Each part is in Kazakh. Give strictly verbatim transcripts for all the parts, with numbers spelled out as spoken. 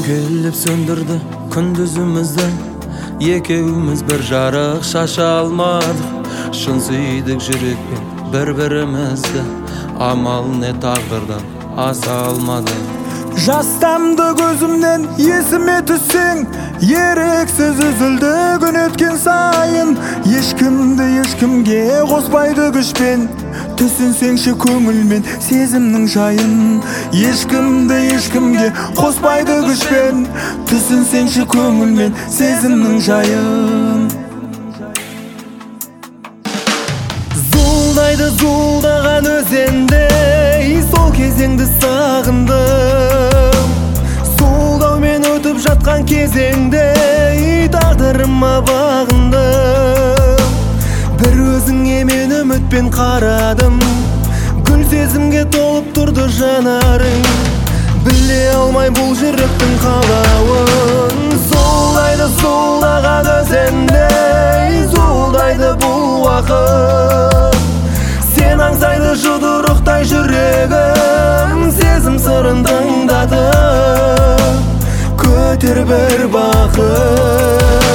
келіп сөндірді күндізімізді, екеуміз бір жарық шаша алмадық. Шын сүйдік жүрекпен бір-бірімізді, амал не тағдырдан аса алмады. Жастамды көзімнен есіме түссең, еріксіз үзілді күн өткен сайын. Ешкімді ешкімге қоспайды күшпен, түсінсеңші көңілмен сезімнің жайын. Ешкімді ешкімге қоспайды күшпен, түсінсеңші көңілмен сезімнің жайын. Зуылдайды зуылдаған өзендей, сол кезеңді сағындым. Зуылдаумен өтіп жатқан кезеңде тағдырыма бағындым. Бір өзіңе мен үмітпен қарадым, гүл сезімге толып тұрды жанарың. Біле алмай бұл жүректің қалауын. Зуылдайды зуылдаған өзендей, зуылдайды бұл уақыт. Сен аңсайды жұдырықтай жүрегім, сезім сырын тыңдатып, көтер бір бақыт.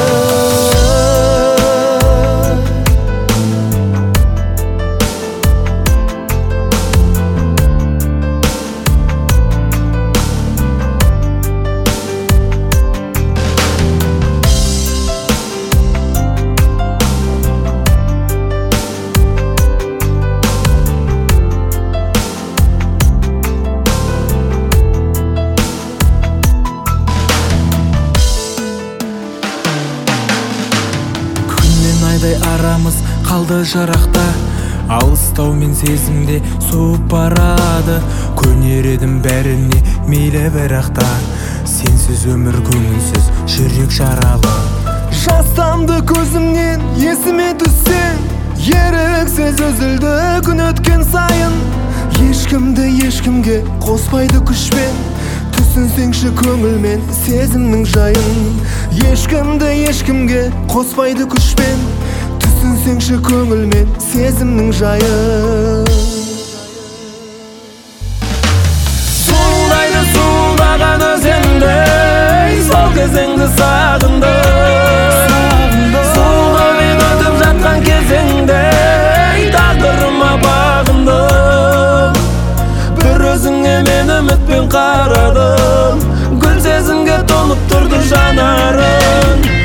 Айдай арамыз қалды жарақта, алыстау мен сезімде суып барады. Көнер едім бәріне мейлі бірақта, сенсіз өмір көңілсіз жүрек жаралы. Жастамды көзімнен есіме түссең, еріксіз үзілді күн өткен сайын. Ешкімді ешкімге қоспайды күшпен, түсінсеңші көңілмен сезімнің жайын. Ешкімді ешкімге қоспайды күшпен, түсінсеңші көңілмен сезімнің жайын. Зуылдайды зуылдаған өзендей, сол кезеңді сағындым. Зуылдаумен өтіп жатқан кезеңде тағдырыма бағындым. Бір өзіңе мен үмітпен қарадым, гүл сезімге толып тұрды жанарың.